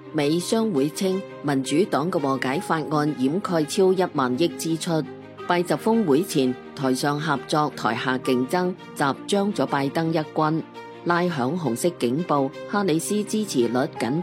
美商會稱民主黨嘅和解法案掩蓋超1萬億支出。拜習峰會前，台上合作，台下競爭，集將咗拜登一軍。拉響紅色警報，哈里斯支持率僅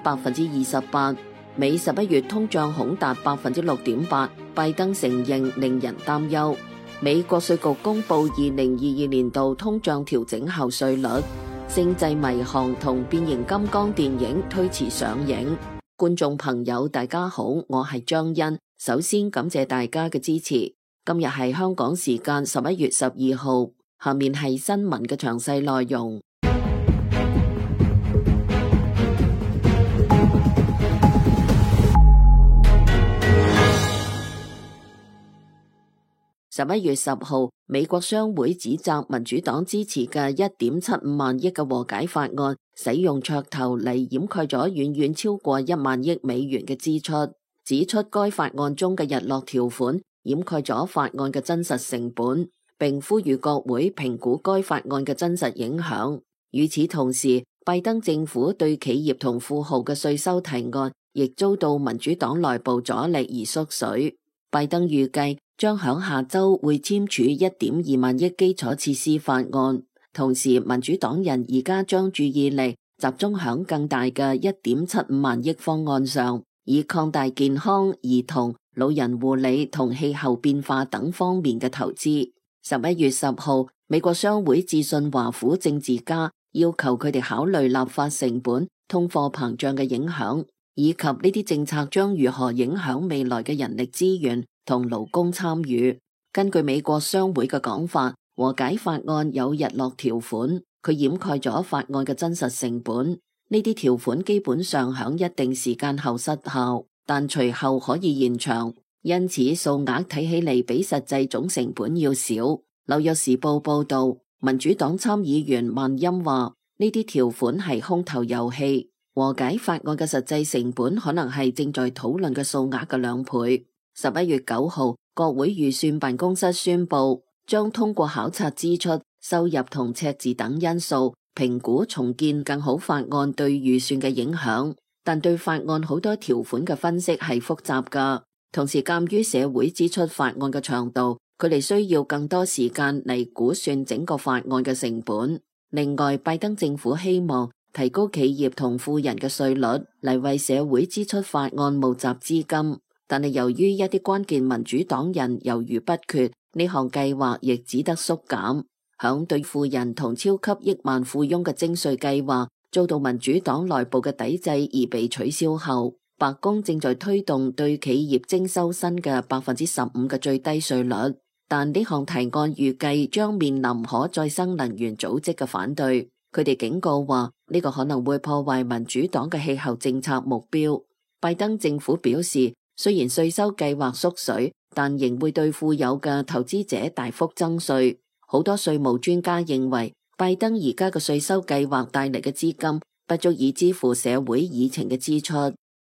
28%。美11月通脹恐達6.8%，拜登承認令人擔憂。美國稅局公布2022年度通脹調整後稅率。星際迷航同變形金剛電影推遲上映。觀眾朋友大家好，我係張欣，首先感謝大家嘅支持。今日係香港時間11月12號，下面係新聞嘅詳細內容。11月10號，美國商會指責民主黨支持嘅1.75萬億嘅和解法案，使用噱頭嚟掩蓋咗遠遠超過1萬億美元嘅支出，指出該法案中嘅日落條款掩蓋咗法案嘅真實成本，並呼籲國會評估該法案嘅真實影響。與此同時，拜登政府對企業同富豪嘅稅收提案亦遭到民主黨內部阻力而縮水。拜登預計將響下周會簽署1.2萬億基礎設施法案，同時民主黨人而家將注意力集中響更大嘅1.75萬億方案上，以擴大健康、兒童、老人護理同氣候變化等方面嘅投資。11月10號，美國商會致信華府政治家，要求佢哋考慮立法成本、通貨膨脹嘅影響，以及呢啲政策將如何影響未來嘅人力資源同勞工參與。根據美國商會嘅講法，和解法案有日落條款，佢掩蓋咗法案嘅真實成本。呢啲條款基本上響一定時間後失效，但隨後可以延長，因此數額睇起嚟比實際總成本要少。紐約時報報道，民主黨參議員萬欽話，呢啲條款係空頭遊戲，和解法案嘅實際成本可能係正在討論嘅數額嘅2倍。11月9號，國會預算辦公室宣布，將通過考察支出、收入同赤字等因素，評估重建更好法案對預算嘅影響。但對法案好多條款嘅分析係複雜㗎，同時鑒於社會支出法案嘅長度，佢哋需要更多時間嚟估算整個法案嘅成本。另外，拜登政府希望提高企業同富人嘅稅率嚟為社會支出法案募集資金。但係由於一啲關鍵民主黨人猶豫不決，呢項計劃亦只得縮減。響對富人同超級億萬富翁嘅徵稅計劃遭到民主黨內部嘅抵制而被取消後，白宮正在推動對企業徵收新嘅15%嘅最低稅率，但呢項提案預計將面臨可再生能源組織嘅反對。佢哋警告話，呢個可能會破壞民主黨嘅氣候政策目標。拜登政府表示，雖然稅收計劃縮水，但仍會對富有嘅投資者大幅增稅。好多稅務專家認為，拜登而家嘅稅收計劃帶嚟嘅資金不足以支付社會議程嘅支出。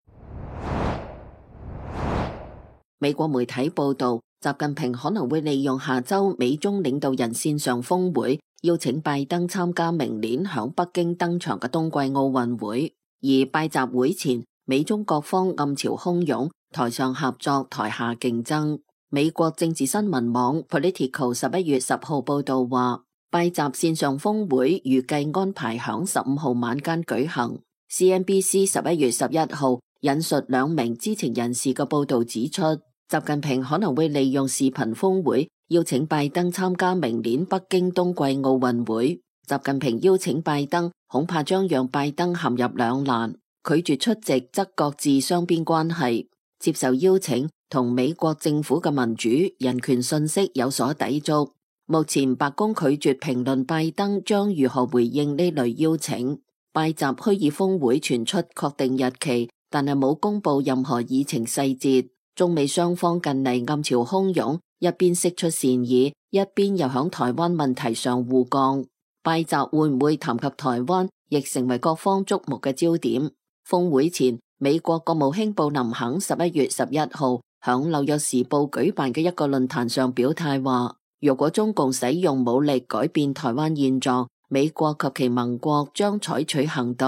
美國媒體報道，習近平可能會利用下周美中領導人線上峰會，邀請拜登參加明年響北京登場嘅冬季奧運會。而拜習會前，美中各方暗潮洶湧，台上合作，台下競爭。美國政治新聞網 Politico 11月10號報道話，拜習線上峰會預計安排響15號晚間舉行。CNBC 11月11號引述2名知情人士嘅報道指出，習近平可能會利用視頻峰會邀請拜登參加明年北京冬季奧運會。習近平邀請拜登，恐怕將讓拜登陷入兩難，拒絕出席則各自雙邊關係，接受邀請同美國政府嘅民主人權信息有所抵觸。目前白宮拒絕評論拜登將如何回應呢類邀請。拜習虛擬峰會傳出確定日期，但係冇公布任何議程細節。中美雙方近嚟暗潮洶湧，一邊釋出善意，一邊又響台灣問題上互槓。拜習會唔會談及台灣，亦成為各方矚目嘅焦點。峰會前，美國國務卿布林肯11月11號響紐約時報舉辦嘅一個論壇上表態話，如果中共使用武力改變台灣現狀，美國及其盟國將採取行動。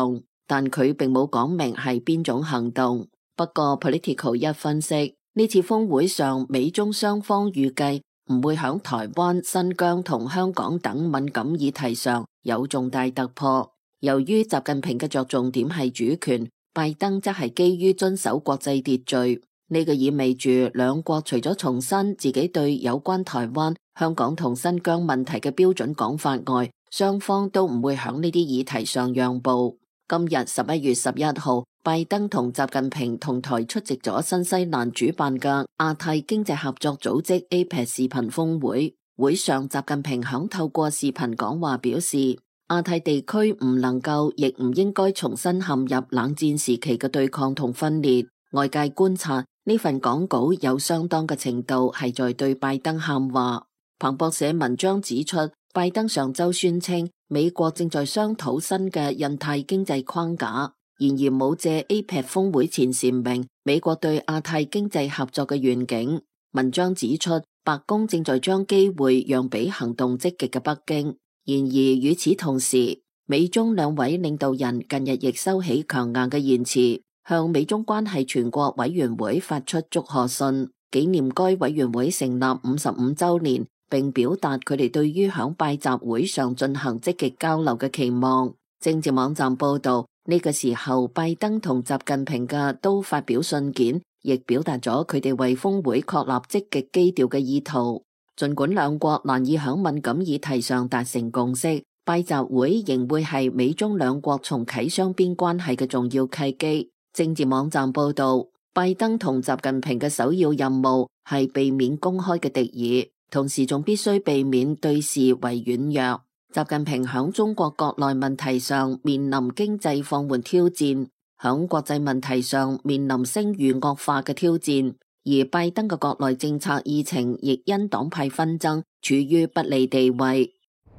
但佢並冇講明係邊種行動。不過 Politico 一分析，呢次峰會上美中雙方預計唔會響台灣、新疆同香港等敏感議題上有重大突破。由於習近平嘅着重點係主權，拜登則係基於遵守國際秩序。呢個意味住兩國除咗重申自己對有關台灣、香港同新疆問題嘅標準講法外，雙方都唔會響呢啲議題上讓步。今日11月11號，拜登同習近平同台出席咗新西蘭主辦嘅亞太經濟合作組織 APEC 視頻峰會。會上，習近平響透過視頻講話表示，亞太地區唔能夠亦唔應該重新陷入冷戰時期嘅對抗同分裂。外界觀察，呢份講稿有相當嘅程度係在對拜登喊話。彭博社文章指出，拜登上週宣稱美國正在商討新嘅印太經濟框架，然而冇借 APEC 峰會前闡明美國對亞太經濟合作嘅願景。文章指出，白宮正在將機會讓俾行動積極嘅北京。然而與此同時，美中兩位領導人近日亦收起強硬嘅言辭，向美中關係全國委員會發出祝賀信，紀念該委員會成立55週年，並表達佢哋對於響拜習會上進行積極交流嘅期望。政治網站報道，呢個時候拜登同習近平嘅都發表信件，亦表達咗佢哋為峰會確立積極基調嘅意圖。儘管兩國難以響敏感議題上達成共識，拜習會仍會係美中兩國重啟雙邊關係嘅重要契機。政治網站報道，拜登同習近平嘅首要任務係避免公開嘅敵意，同時仲必須避免對視為軟弱。習近平響中國國內問題上面臨經濟放緩挑戰，響國際問題上面臨聲譽惡化嘅挑戰，而拜登嘅國內政策議程亦因黨派紛爭處於不利地位。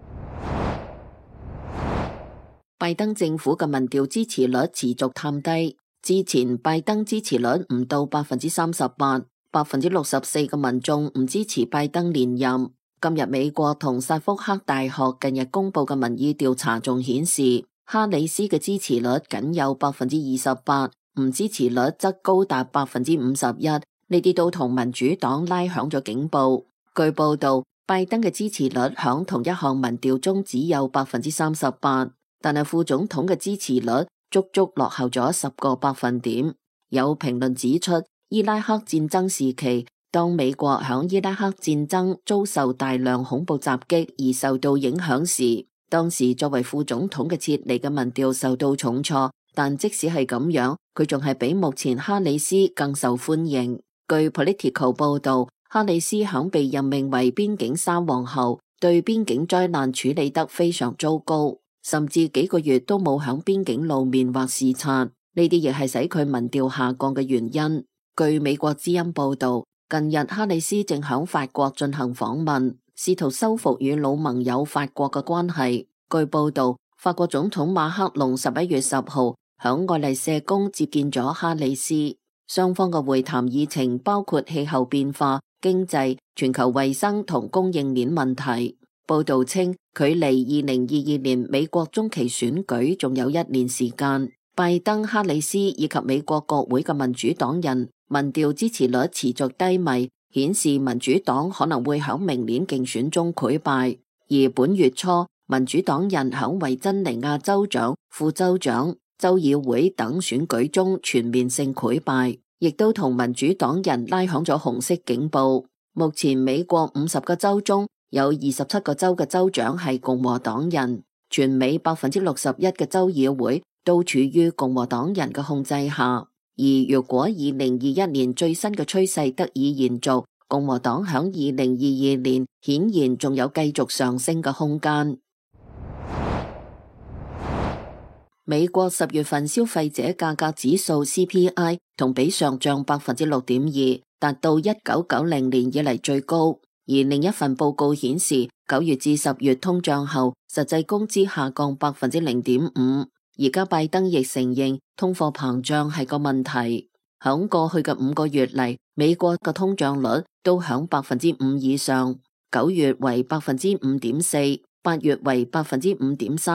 拜登政府嘅民調支持率持續探低。之前拜登支持率唔到38%，64%嘅民眾唔支持拜登連任。今日美國同薩福克大學近日公布嘅民意調查仲顯示，哈里斯嘅支持率僅有28%，唔支持率則高達51%，呢啲都同民主黨拉響咗警報。據報道，拜登嘅支持率響同一項民調中只有38%，但係副總統嘅支持率足足落後咗10個百分點。有評論指出，伊拉克戰爭時期，當美國響伊拉克戰爭遭受大量恐怖襲擊而受到影響時，當時作為副總統嘅切尼嘅民調受到重挫，但即使係咁樣，佢仲係比目前哈里斯更受歡迎。據 Politico 報道，哈里斯響被任命為邊境三王後，對邊境災難處理得非常糟糕，甚至幾個月都冇響邊境露面或視察，呢啲亦係使佢民調下降嘅原因。據美國之音報道，近日哈里斯正響法國進行訪問，試圖修復與老盟友法國嘅關係。據報道，法國總統馬克龍11月10號響愛麗舍宮接見咗哈里斯，雙方嘅會談議程包括氣候變化、經濟、全球衛生同供應鏈問題。報道稱，距離2022年美國中期選舉仲有1年時間，拜登、哈里斯以及美國國會嘅民主黨人民調支持率持續低迷，顯示民主黨可能會響明年競選中潰敗。而本月初，民主黨人響維珍尼亞州長、副州長、州議會等選舉中全面性潰敗，亦都同民主黨人拉響咗紅色警報。目前美國50個州中有27個州嘅州長係共和黨人，全美61%嘅州議會都處於共和黨人嘅控制下。而如果2021年最新嘅趨勢得以延續，共和黨響2022年顯然仲有繼續上升嘅空間。美國10月份消費者價格指數 CPI 同比上漲6.2%，達到1990年以嚟最高。而另一份報告顯示，9月至10月通脹後，實際工資下降0.5%。而家拜登亦承認通貨膨脹係個問題。響過去嘅5個月嚟，美國嘅通脹率都響5%以上，9月為5.4%，8月為5.3%，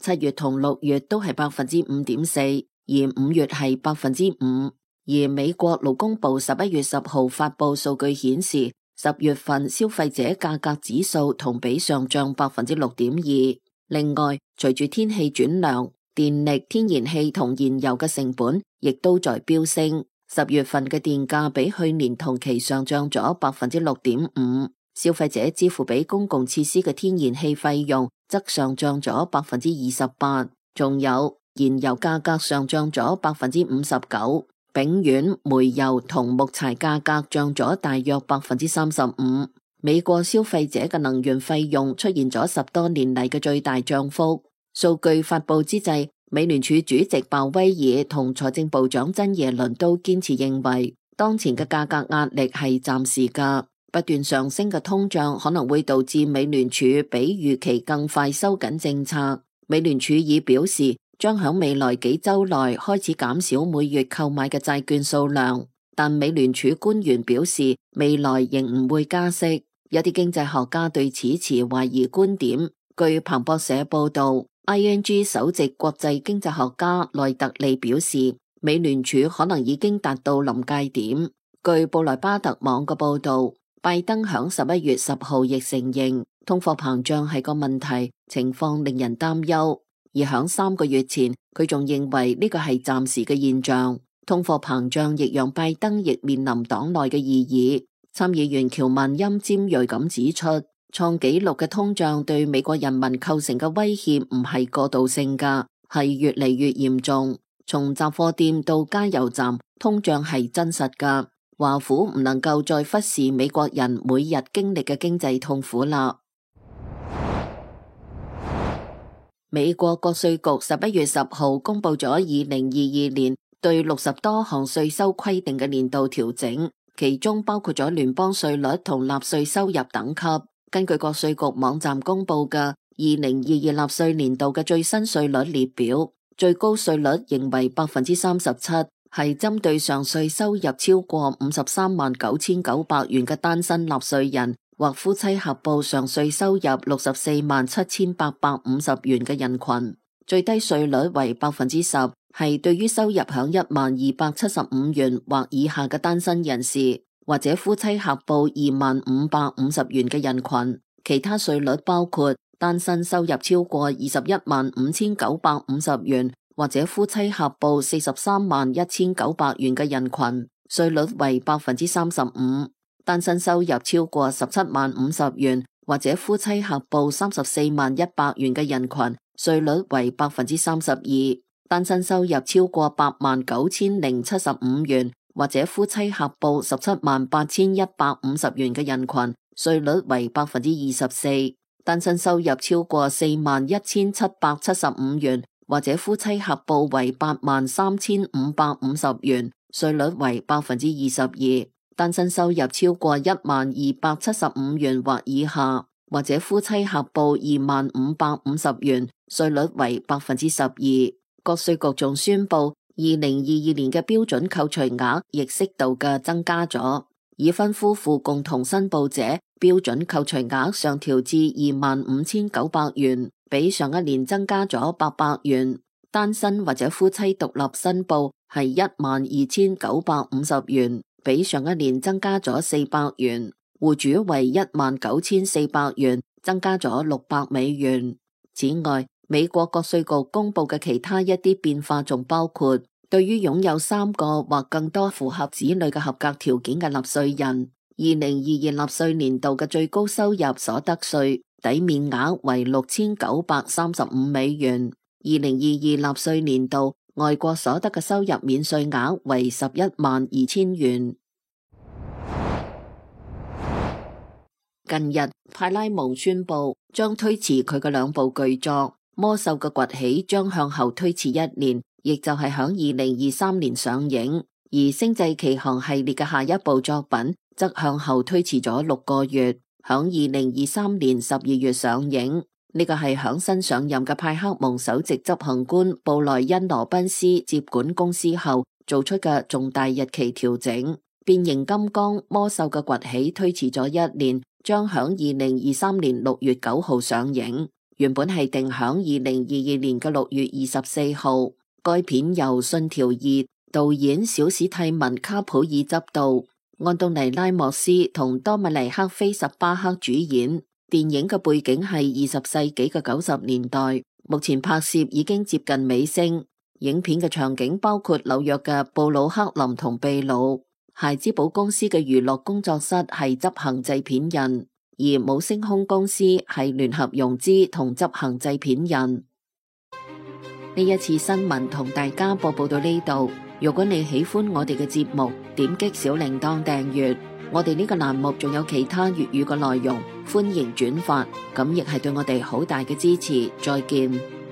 7月同6月都係 5.4%，而5月係 5%。而美國勞工部11月10號發佈數據顯示，10月份消費者價格指數同比上漲 6.2%。另外，隨住天氣轉涼，電力、天然氣同燃油嘅成本亦都在飆升。10月份嘅電價比去年同期上漲咗 6.5%， 消費者支付俾公共設施嘅天然氣費用則上漲咗 28%， 仲有燃油價格上漲咗 59%。丙烷、煤油同木柴價格漲咗大約 35%。美國消費者嘅能源費用出現咗10多年嚟嘅最大漲幅。數據發佈之際，美聯儲主席鮑威爾同財政部長珍耶倫都堅持認為，當前嘅價格壓力係暫時㗎，不斷上升嘅通脹可能會導致美聯儲比預期更快收緊政策。美聯儲已表示，將喺未來幾週內開始減少每月購買嘅債券數量，但美聯儲官員表示未來仍唔會加息。有啲經濟學家對此持懷疑觀點。據彭博社報道， ING 首席國際經濟學家內特利表示，美聯儲可能已經達到臨界點。據布萊巴特網嘅報道，拜登響11月10號亦承認通貨膨脹係個問題，情況令人擔憂。而響3個月前，佢仲認為呢個係暫時嘅現象。通貨膨脹亦讓拜登亦面臨黨內嘅異議。參議員喬曼欽尖銳咁指出，創紀錄嘅通脹對美國人民構成嘅威脅唔係過渡性㗎，係越嚟越嚴重。從雜貨店到加油站，通脹係真實㗎。華府唔能夠再忽視美國人每日經歷嘅經濟痛苦啦。美國國稅局11月10號公布咗2022年對60多項稅收規定嘅年度調整，其中包括咗聯邦稅率同納稅收入等級。根據國稅局網站公布嘅2022納稅年度嘅最新稅率列表，最高稅率仍為 37%， 係針對上稅收入超過53,990元嘅單身納稅人，或夫妻合報上稅收入64,7,850元嘅人群。最低稅率為 10%， 係對於收入響1275元或以下嘅單身人士，或者夫妻合報2550元嘅人群。其他稅率包括單身收入超過21,5,950元，或者夫妻合報43,1,900元嘅人群，稅率為 35%。單身收入超過17,050元，或者夫妻合報34,100元嘅人群，稅率為 32%。單身收入超過89,075元，或者夫妻合報17,8,150元嘅人群，稅率為 24%。單身收入超過41,775元，或者夫妻合報為83,550元，稅率為 22%。單身收入超過1275元或以下，或者夫妻合報2550元，稅率為 12%。國稅局仲宣布，2022年嘅標準扣除額亦適度嘅增加咗。已婚夫婦共同申報者標準扣除額上調至25,900元，比上一年增加咗800元。單身或者夫妻獨立申報係12,950元。比上一年增加咗400元，戶主為19,400元，增加咗600美元。此外，美國國稅局公布嘅其他一啲變化仲包括，對於擁有3個或更多符合子女嘅合格條件嘅納稅人，2022納稅年度嘅最高收入所得稅抵免額為6,935美元；2022納稅年度外國所得嘅收入免稅額為112000元。近日，派拉蒙宣布將推遲佢嘅2部巨作《魔獸嘅崛起》將向後推遲1年，亦就係響2023年上映；而《星際奇航》系列嘅下一部作品則向後推遲咗6個月，響2023年12月上映。呢個係響新上任嘅派克蒙首席執行官布萊恩羅賓斯接管公司後做出嘅重大日期調整。變形金剛魔獸嘅崛起推遲咗1年，將響2023年6月9號上映。 原本係定響2022年嘅6月24號。該片由信條二導演小史蒂文卡普爾執導，安東尼拉莫斯同多米尼克菲什巴克主演。電影嘅背景係20世紀嘅90年代，目前拍攝已經接近尾聲。影片嘅場景包括紐約嘅布魯克林同秘魯。孩之寶公司嘅娛樂工作室係執行製片人，而冇星空公司係聯合融資同執行製片人。呢一次新聞同大家播報到呢度。如果你喜歡我哋嘅節目，點擊小鈴鐺訂閱。我哋呢個欄目仲有其他粵語嘅內容，歡迎轉發，咁亦係對我哋好大嘅支持。再見。